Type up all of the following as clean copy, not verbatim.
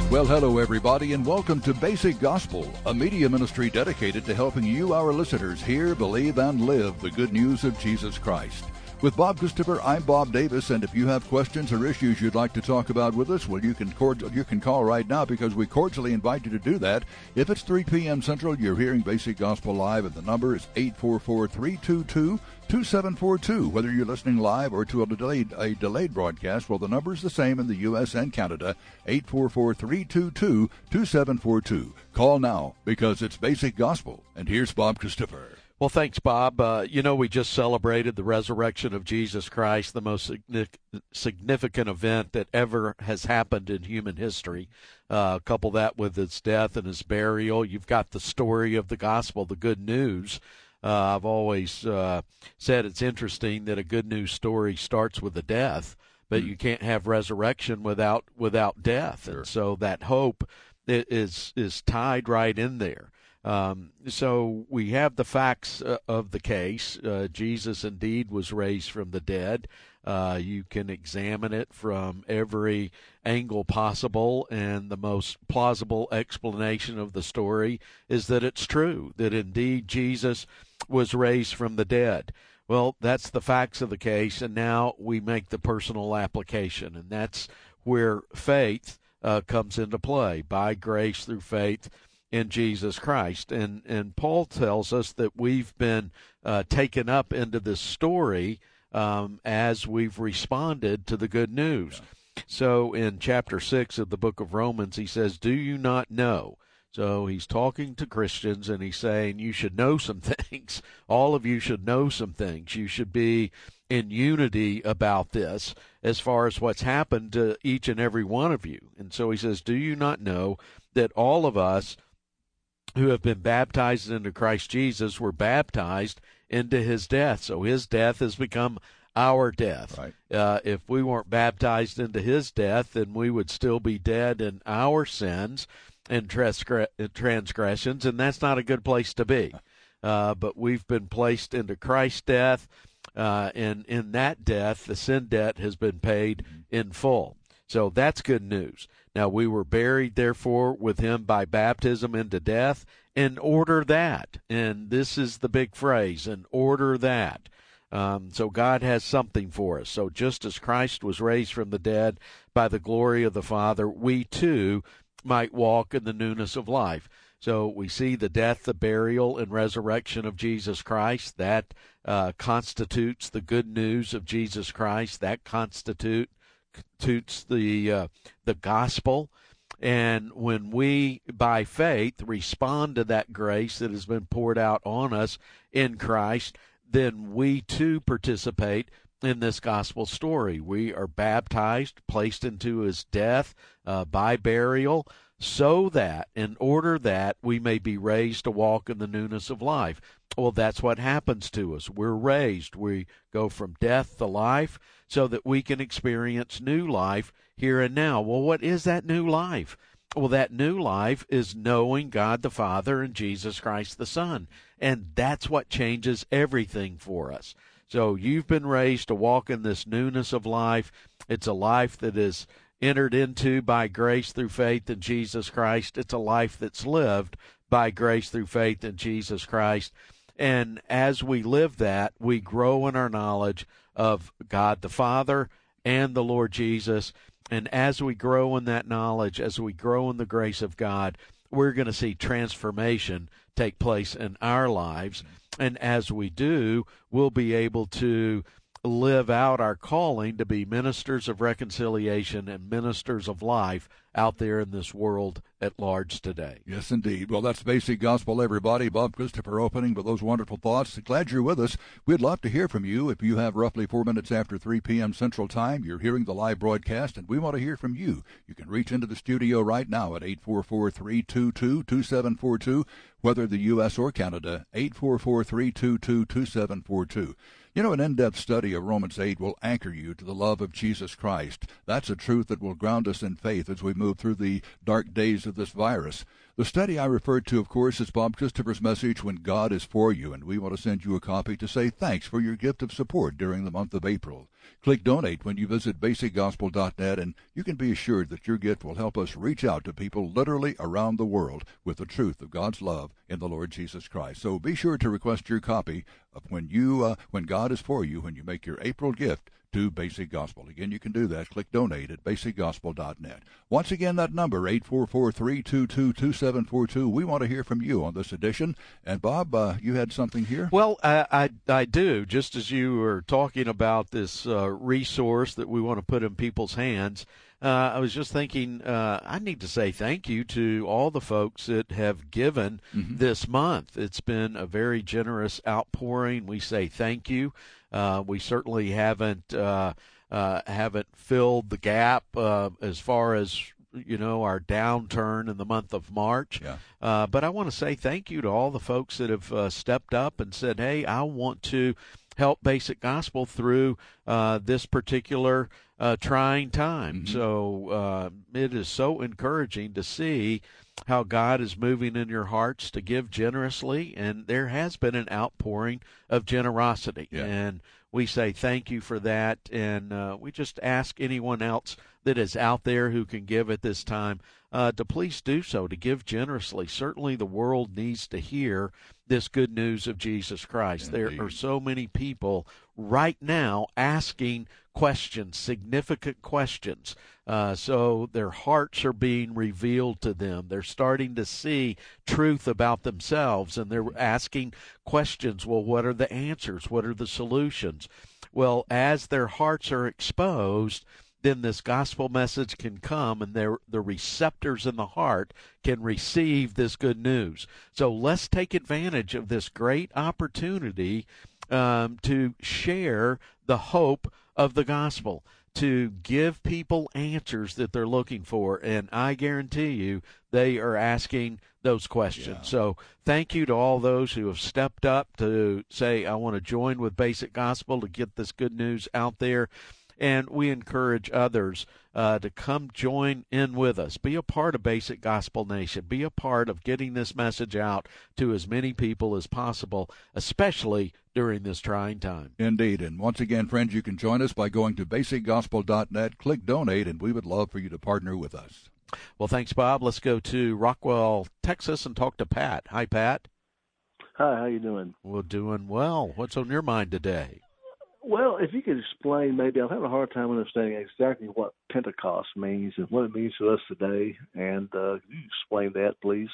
Well, hello, everybody, and welcome to Basic Gospel, a media ministry dedicated to helping you, our listeners, hear, believe, and live the good news of Jesus Christ. With Bob Christopher, I'm Bob Davis, and if you have questions or issues you'd like to talk about with us, well, you can call right now because we cordially invite you to do that. If it's 3 p.m. Central, you're hearing Basic Gospel Live, and the number is 844-322-2742. Whether you're listening live or to a delayed broadcast, well, the number is the same in the U.S. and Canada, 844-322-2742. Call now because it's Basic Gospel, and here's Bob Christopher. Well, thanks, Bob. We just celebrated the resurrection of Jesus Christ, the most significant event that ever has happened in human history. Couple that with his death and his burial. You've got the story of the gospel, the good news. I've always said it's interesting that a good news story starts with a death, but you can't have resurrection without death. Sure. And so that hope is tied right in there. So we have the facts of the case. Jesus indeed was raised from the dead. You can examine it from every angle possible, and the most plausible explanation of the story is that it's true, that indeed Jesus was raised from the dead. Well, that's the facts of the case, and now we make the personal application, and that's where faith comes into play, by grace through faith in Jesus Christ. And Paul tells us that we've been taken up into this story as we've responded to the good news. Yeah. So in chapter 6 of the book of Romans, he says, do you not know? So he's talking to Christians, and he's saying you should know some things. All of you should know some things. You should be in unity about this as far as what's happened to each and every one of you. And so he says, do you not know that all of us who have been baptized into Christ Jesus were baptized into his death? So his death has become our death. Right. If we weren't baptized into his death, then we would still be dead in our sins and transgressions, and that's not a good place to be. But we've been placed into Christ's death, and in that death, the sin debt has been paid in full. So that's good news. Now, we were buried, therefore, with him by baptism into death, in order that, and this is the big phrase, in order that. So God has something for us. So just as Christ was raised from the dead by the glory of the Father, we too might walk in the newness of life. So we see the death, the burial, and resurrection of Jesus Christ. That constitutes the good news of Jesus Christ. That constitutes the gospel. And when we, by faith, respond to that grace that has been poured out on us in Christ, then we too participate in this gospel story. We are baptized, placed into his death by burial, so that, in order that we may be raised to walk in the newness of life. Well, that's what happens to us. We're raised. We go from death to life so that we can experience new life here and now. Well, what is that new life? Well, that new life is knowing God the Father and Jesus Christ the Son. And that's what changes everything for us. So you've been raised to walk in this newness of life. It's a life that is entered into by grace through faith in Jesus Christ. It's a life that's lived by grace through faith in Jesus Christ. And as we live that, we grow in our knowledge of God the Father and the Lord Jesus. And as we grow in that knowledge, as we grow in the grace of God, we're going to see transformation take place in our lives. And as we do, we'll be able to live out our calling to be ministers of reconciliation and ministers of life out there in this world at large today. Yes, indeed. Well, that's Basic Gospel, everybody. Bob Christopher opening with those wonderful thoughts. Glad you're with us. We'd love to hear from you. If you have roughly 4 minutes after 3 p.m. Central Time, you're hearing the live broadcast, and we want to hear from you. You can reach into the studio right now at 844-322-2742, whether the U.S. or Canada, 844-322-2742. You know, an in-depth study of Romans 8 will anchor you to the love of Jesus Christ. That's a truth that will ground us in faith as we move through the dark days of this virus. The study I referred to, of course, is Bob Christopher's message, When God is For You, and we want to send you a copy to say thanks for your gift of support during the month of April. Click Donate when you visit basicgospel.net, and you can be assured that your gift will help us reach out to people literally around the world with the truth of God's love in the Lord Jesus Christ. So be sure to request your copy of When God is For You when you make your April gift to Basic Gospel. Again, you can do that. Click Donate at basicgospel.net. Once again, that number, 844-322-2742. We want to hear from you on this edition. And, Bob, you had something here? Well, I do. Just as you were talking about this resource that we want to put in people's hands, I was just thinking I need to say thank you to all the folks that have given this month. It's been a very generous outpouring. We say thank you. We certainly haven't filled the gap as far as our downturn in the month of March. Yeah. But I want to say thank you to all the folks that have stepped up and said, "Hey, I want to help Basic Gospel through this particular trying time." So it is so encouraging to see how God is moving in your hearts to give generously, and there has been an outpouring of generosity. Yeah. And we say thank you for that, and we just ask anyone else that is out there who can give at this time to please do so, to give generously. Certainly the world needs to hear this good news of Jesus Christ. Indeed. There are so many people right now asking questions, significant questions. So their hearts are being revealed to them. They're starting to see truth about themselves, and they're asking questions. Well, what are the answers? What are the solutions? Well, as their hearts are exposed, then this gospel message can come, and the receptors in the heart can receive this good news. So let's take advantage of this great opportunity to share the hope of the gospel, to give people answers that they're looking for, and I guarantee you they are asking those questions. Yeah. So thank you to all those who have stepped up to say, I want to join with Basic Gospel to get this good news out there. And we encourage others to come join in with us. Be a part of Basic Gospel Nation. Be a part of getting this message out to as many people as possible, especially during this trying time. Indeed. And once again, friends, you can join us by going to basicgospel.net, click Donate, and we would love for you to partner with us. Well, thanks, Bob. Let's go to Rockwell, Texas, and talk to Pat. Hi, Pat. Hi, how you doing? We're doing well. What's on your mind today? Well, if you could explain, maybe I'm having a hard time understanding exactly what Pentecost means and what it means to us today. And could you explain that, please?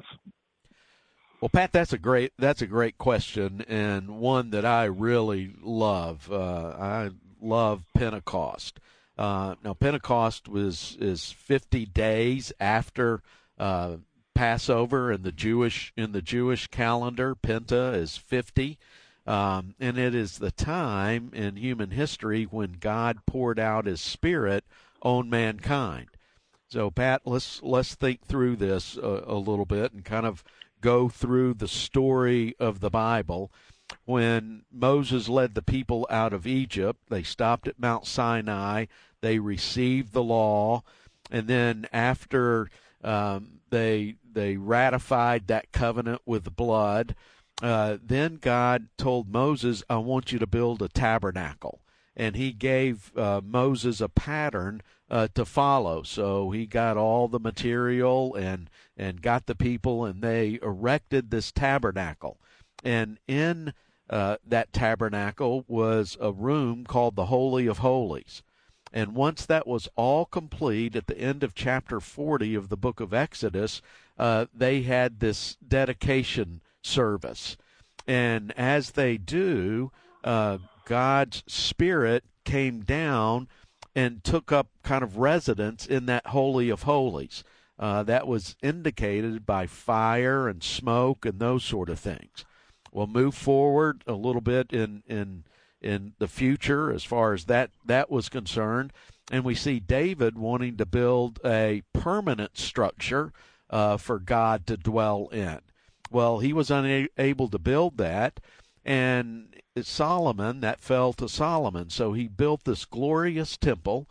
Well, Pat, that's a great question, and one that I really love. I love Pentecost. Now, Pentecost is 50 days after Passover in the Jewish calendar. Penta is 50. And it is the time in human history when God poured out His Spirit on mankind. So, Pat, let's think through this a little bit and kind of go through the story of the Bible. When Moses led the people out of Egypt, they stopped at Mount Sinai. They received the law, and then after they ratified that covenant with blood. Then God told Moses, I want you to build a tabernacle. And He gave Moses a pattern to follow. So he got all the material and got the people, and they erected this tabernacle. And in that tabernacle was a room called the Holy of Holies. And once that was all complete, at the end of chapter 40 of the book of Exodus, they had this dedication service. And as they do, God's Spirit came down and took up kind of residence in that Holy of Holies. That was indicated by fire and smoke and those sort of things. We'll move forward a little bit in the future as far as that was concerned, and we see David wanting to build a permanent structure for God to dwell in. Well, he was unable to build that, and Solomon, that fell to Solomon. So he built this glorious temple,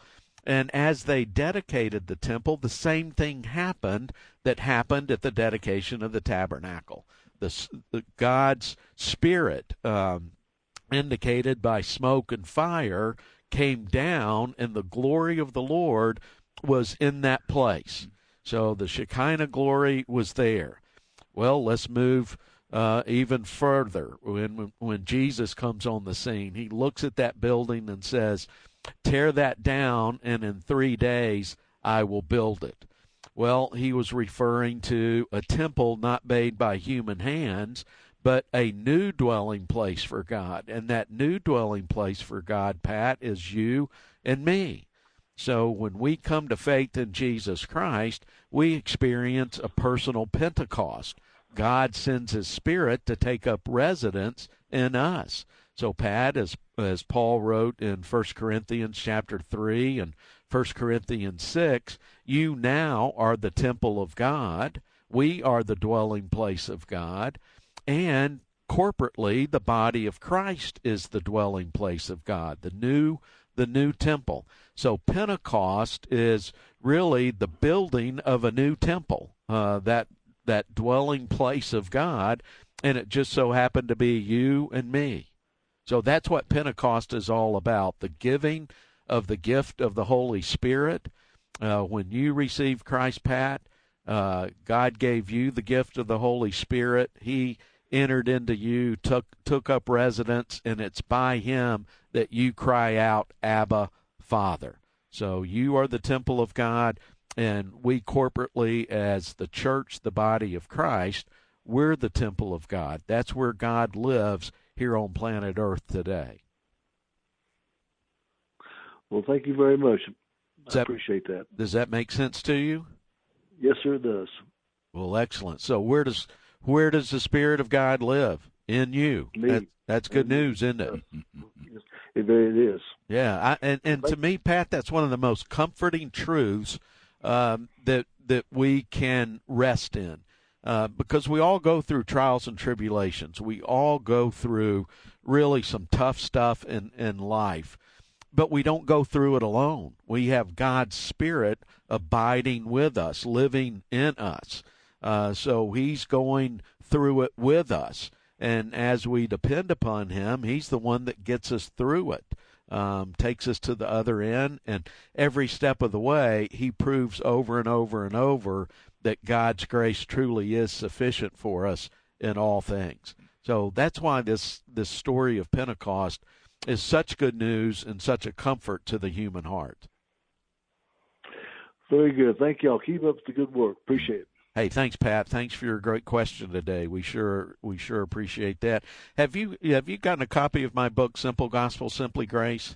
And as they dedicated the temple, the same thing happened that happened at the dedication of the tabernacle. God's Spirit, indicated by smoke and fire, came down, and the glory of the Lord was in that place. So the Shekinah glory was there. Well, let's move even further. When Jesus comes on the scene, he looks at that building and says, "Tear that down, and in 3 days I will build it." Well, he was referring to a temple not made by human hands, but a new dwelling place for God. And that new dwelling place for God, Pat, is you and me. So when we come to faith in Jesus Christ, we experience a personal Pentecost. God sends his Spirit to take up residence in us. So, Pat, as Paul wrote in 1 Corinthians chapter 3 and 1 Corinthians 6, you now are the temple of God. We are the dwelling place of God. And corporately, the body of Christ is the dwelling place of God, the new temple. So Pentecost is really the building of a new temple, that dwelling place of God, and it just so happened to be you and me. So that's what Pentecost is all about, the giving of the gift of the Holy Spirit. When you receive Christ, Pat, God gave you the gift of the Holy Spirit. He entered into you, took up residence, and it's by him that you cry out, Abba, Father. So you are the temple of God, and we corporately, as the church, the body of Christ, we're the temple of God. That's where God lives here on planet Earth today. Well, thank you very much. I appreciate that. Does that make sense to you? Yes, sir, it does. Well, excellent. So where does the Spirit of God live? In you. That's good news, isn't it? It is. Yeah, and to me, Pat, that's one of the most comforting truths that we can rest in, because we all go through trials and tribulations. We all go through really some tough stuff in life, but we don't go through it alone. We have God's Spirit abiding with us, living in us. So he's going through it with us. And as we depend upon him, he's the one that gets us through it, takes us to the other end. And every step of the way, he proves over and over and over that God's grace truly is sufficient for us in all things. So that's why this story of Pentecost is such good news and such a comfort to the human heart. Very good. Thank you all. Keep up the good work. Appreciate it. Hey, thanks, Pat. Thanks for your great question today. We sure appreciate that. Have you gotten a copy of my book, Simple Gospel, Simply Grace?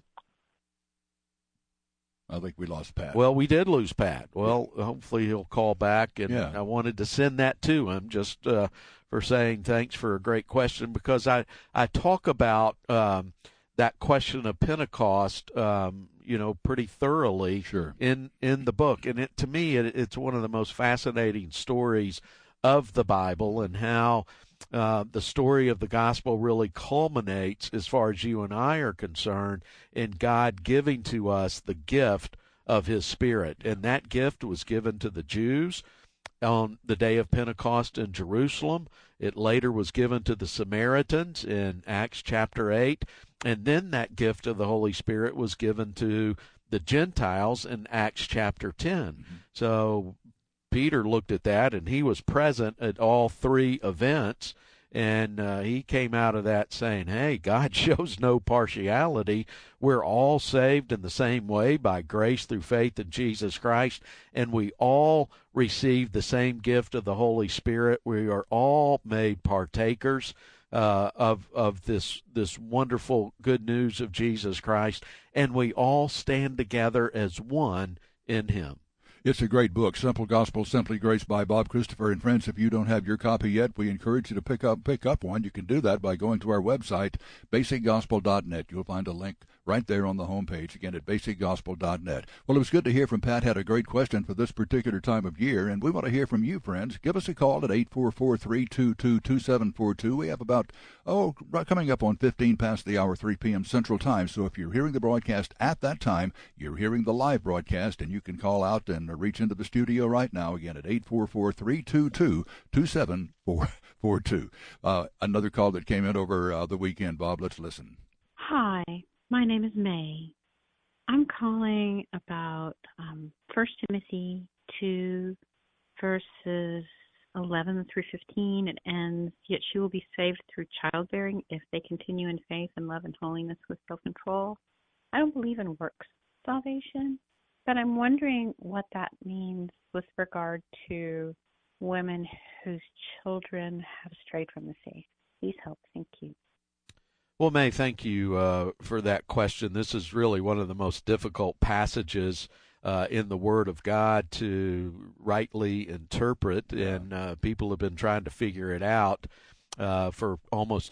I think we lost Pat. Well, we did lose Pat. Well, hopefully he'll call back, and I wanted to send that to him just for saying thanks for a great question, because I talk about that question of Pentecost pretty thoroughly in the book. And to me, it's one of the most fascinating stories of the Bible, and how the story of the gospel really culminates, as far as you and I are concerned, in God giving to us the gift of his Spirit. And that gift was given to the Jews on the day of Pentecost in Jerusalem. It later was given to the Samaritans in Acts chapter 8. And then that gift of the Holy Spirit was given to the Gentiles in Acts chapter 10. Mm-hmm. So Peter looked at that, and he was present at all three events, and he came out of that saying, hey, God shows no partiality. We're all saved in the same way by grace through faith in Jesus Christ, and we all receive the same gift of the Holy Spirit. We are all made partakers of this wonderful good news of Jesus Christ, and we all stand together as one in him. It's a great book, Simple Gospel, Simply Grace by Bob Christopher. And friends, if you don't have your copy yet, we encourage you to pick up one. You can do that by going to our website, basicgospel.net. You'll find a link right there on the homepage, again at basicgospel.net. Well, it was good to hear from Pat. Had a great question for this particular time of year, and we want to hear from you, friends. Give us a call at 844-322-2742. We have about, coming up on 15 past the hour, 3 p.m. Central Time. So if you're hearing the broadcast at that time, you're hearing the live broadcast, and you can call out and reach into the studio right now, again at 844-322-2742. Another call that came in over the weekend. Bob, let's listen. Hi, my name is May. I'm calling about 1 Timothy 2, verses 11 through 15. It ends, "Yet she will be saved through childbearing if they continue in faith and love and holiness with self-control." I don't believe in works salvation, but I'm wondering what that means with regard to women whose children have strayed from the faith. Please help. Thank you. Well, May, thank you for that question. This is really one of the most difficult passages in the Word of God to rightly interpret, and people have been trying to figure it out for almost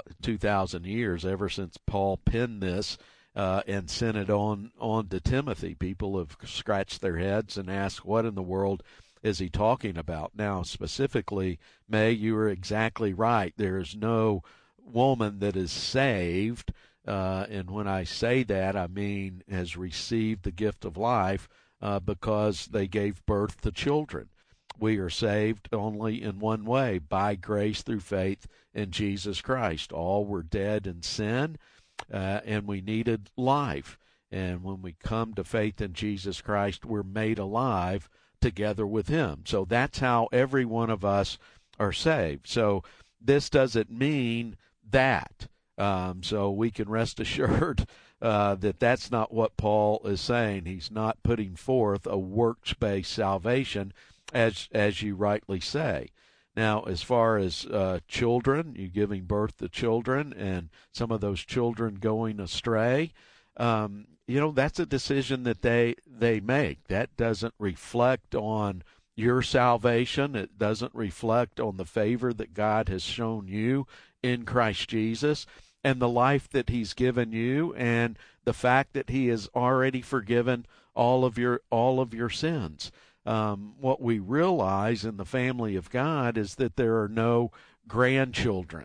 2,000 years, ever since Paul penned this and sent it on to Timothy. People have scratched their heads and asked, what in the world is he talking about? Now, specifically, May, you are exactly right. There is no woman that is saved, and when I say that, I mean has received the gift of life because they gave birth to children. We are saved only in one way, by grace through faith in Jesus Christ. All were dead in sin, and we needed life. And when we come to faith in Jesus Christ, we're made alive together with him. So that's how every one of us are saved. So this doesn't mean that. So we can rest assured that that's not what Paul is saying. He's not putting forth a works-based salvation, as you rightly say. Now, as far as children, you giving birth to children and some of those children going astray, that's a decision that they make. That doesn't reflect on your salvation. It doesn't reflect on the favor that God has shown you in Christ Jesus and the life that he's given you and the fact that he has already forgiven all of your sins. What we realize in the family of God is that there are no grandchildren.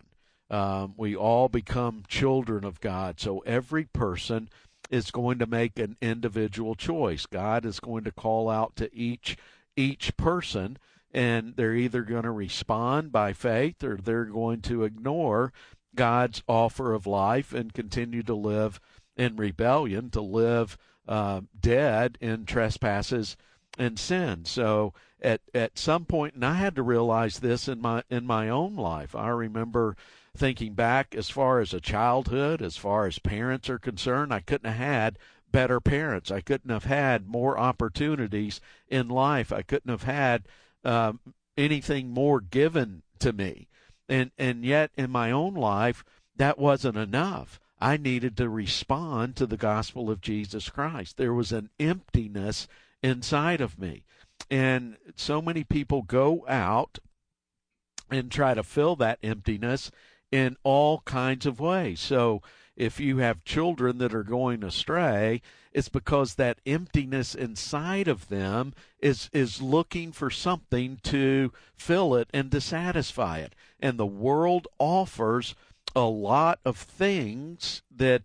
We all become children of God. So every person is going to make an individual choice. God is going to call out to each person, and they're either going to respond by faith or they're going to ignore God's offer of life and continue to live in rebellion, to live dead in trespasses and sin. So at some point, and I had to realize this in my own life. I remember thinking back as far as a childhood, as far as parents are concerned, I couldn't have had better parents. I couldn't have had more opportunities in life. I couldn't have had anything more given to me. And yet in my own life, that wasn't enough. I needed to respond to the gospel of Jesus Christ. There was an emptiness inside of me. And so many people go out and try to fill that emptiness in all kinds of ways. So if you have children that are going astray, it's because that emptiness inside of them is looking for something to fill it and to satisfy it. And the world offers a lot of things that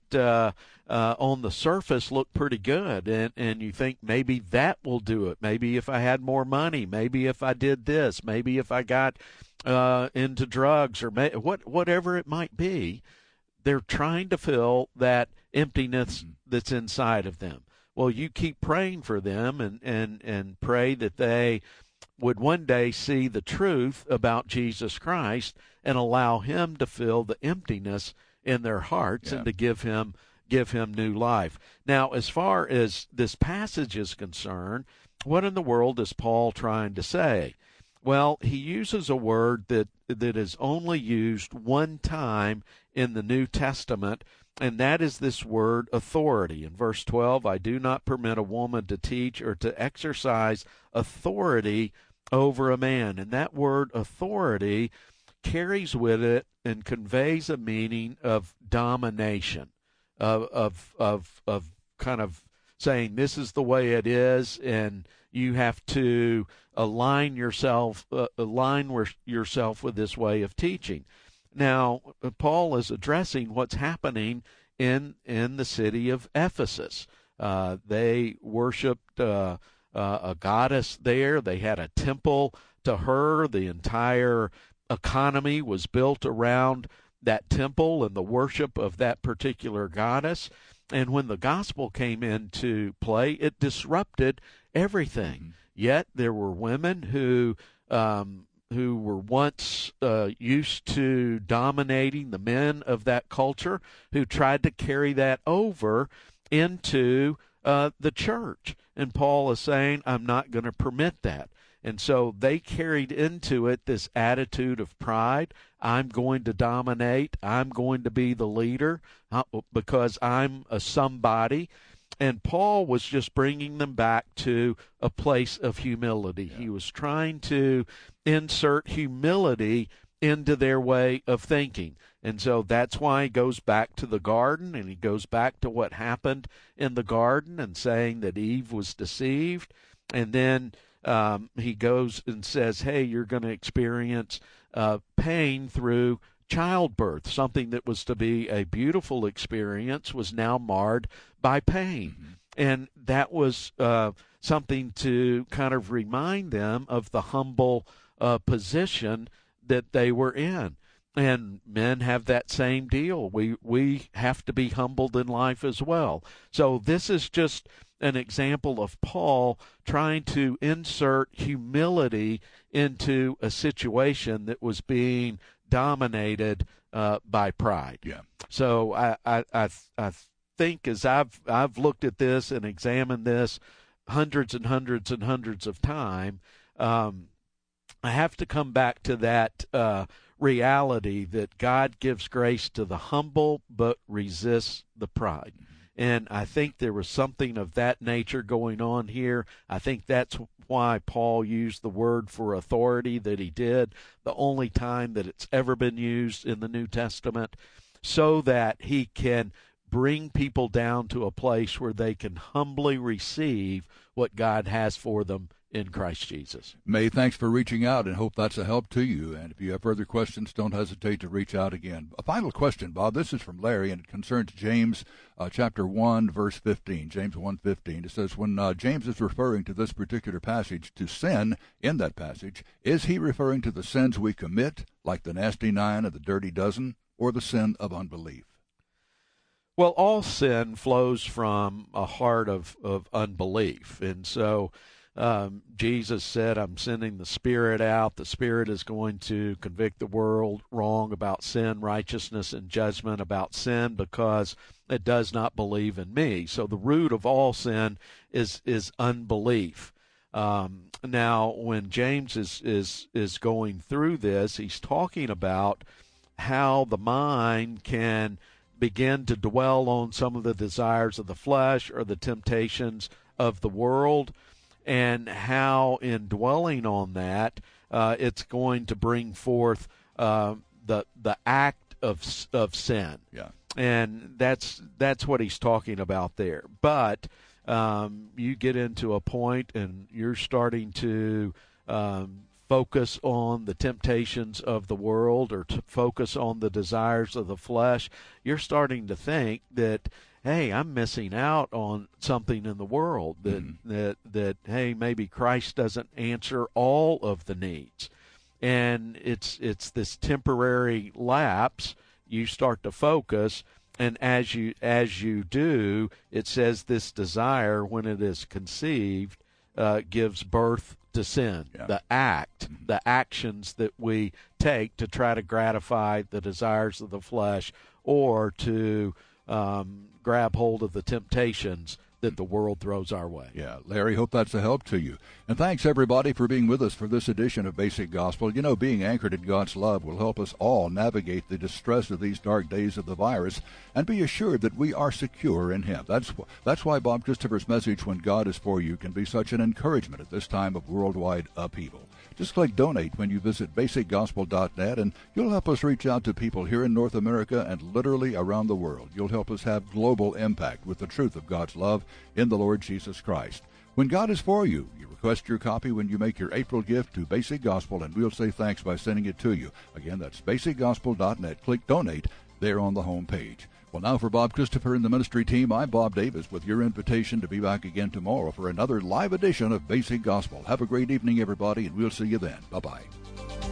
on the surface look pretty good, and you think maybe that will do it. Maybe if I had more money, maybe if I did this, maybe if I got into drugs or whatever it might be, they're trying to fill that emptiness that's inside of them. Well, you keep praying for them and pray that they would one day see the truth about Jesus Christ and allow him to fill the emptiness in their hearts and to give him new life. Now, as far as this passage is concerned, what in the world is Paul trying to say? Well, he uses a word that is only used one time in the New Testament, and that is this word authority. In verse 12, I do not permit a woman to teach or to exercise authority over a man. And that word authority carries with it and conveys a meaning of domination. of kind of saying this is the way it is, and you have to align yourself with this way of teaching. Now, Paul is addressing what's happening in the city of Ephesus. They worshipped a goddess there. They had a temple to her. The entire economy was built around that temple and the worship of that particular goddess. And when the gospel came into play, it disrupted everything. Mm-hmm. Yet there were women who were once used to dominating the men of that culture, who tried to carry that over into the church. And Paul is saying, I'm not going to permit that. And so they carried into it this attitude of pride. I'm going to dominate. I'm going to be the leader because I'm a somebody. And Paul was just bringing them back to a place of humility. Yeah. He was trying to insert humility into their way of thinking. And so that's why he goes back to the garden, and he goes back to what happened in the garden and saying that Eve was deceived. And then he goes and says, hey, you're going to experience pain through childbirth. Something that was to be a beautiful experience was now marred by pain. Mm-hmm. And that was something to kind of remind them of the humble position that they were in. And men have that same deal. We have to be humbled in life as well. So this is just an example of Paul trying to insert humility into a situation that was being dominated by pride. Yeah. So I think as I've looked at this and examined this hundreds and hundreds and hundreds of times, I have to come back to that reality that God gives grace to the humble but resists the pride. And I think there was something of that nature going on here. I think that's why Paul used the word for authority that he did, the only time that it's ever been used in the New Testament, so that he can bring people down to a place where they can humbly receive what God has for them in Christ Jesus. May, thanks for reaching out, and hope that's a help to you. And if you have further questions, don't hesitate to reach out again. A final question, Bob. This is from Larry, and it concerns James chapter 1, verse 15. James 1:15. It says, when James is referring to this particular passage, to sin in that passage, is he referring to the sins we commit, like the nasty 9 or the dirty dozen, or the sin of unbelief? Well, all sin flows from a heart of unbelief. And so Jesus said, I'm sending the Spirit out. The Spirit is going to convict the world wrong about sin, righteousness, and judgment about sin because it does not believe in me. So the root of all sin is unbelief. Now, when James is going through this, he's talking about how the mind can begin to dwell on some of the desires of the flesh or the temptations of the world, and how in dwelling on that, it's going to bring forth the act of sin. Yeah. And that's what he's talking about there. But you get into a point and you're starting to focus on the temptations of the world, or to focus on the desires of the flesh. You're starting to think that, hey, I'm missing out on something in the world, that hey, maybe Christ doesn't answer all of the needs. And it's this temporary lapse. You start to focus, and as you do, it says this desire, when it is conceived, gives birth to sin. Yeah. The actions that we take to try to gratify the desires of the flesh, or to grab hold of the temptations that the world throws our way. Yeah, Larry, hope that's a help to you. And thanks, everybody, for being with us for this edition of Basic Gospel. You know, being anchored in God's love will help us all navigate the distress of these dark days of the virus and be assured that we are secure in Him. That's why Bob Christopher's message, When God is For You, can be such an encouragement at this time of worldwide upheaval. Just click Donate when you visit basicgospel.net, and you'll help us reach out to people here in North America and literally around the world. You'll help us have global impact with the truth of God's love in the Lord Jesus Christ. When God is For You, you request your copy when you make your April gift to Basic Gospel, and we'll say thanks by sending it to you. Again, that's basicgospel.net. Click Donate there on the home page. Well, now for Bob Christopher and the ministry team, I'm Bob Davis with your invitation to be back again tomorrow for another live edition of Basic Gospel. Have a great evening, everybody, and we'll see you then. Bye-bye.